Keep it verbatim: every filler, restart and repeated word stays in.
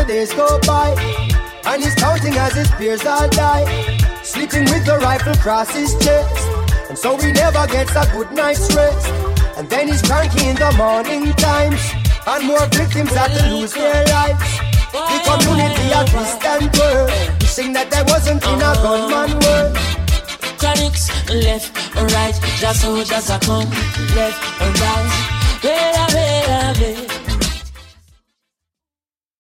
the days go by, and he's counting as his peers all die, sleeping with the rifle across his chest, and so he never gets a good night's rest. And then he's cranky in the morning times, and more victims have to lose their lives. The community a Christian world, wishing that there wasn't in a gunman world. Chronics, left and right, just soldiers are come, left and right. Wait a minute,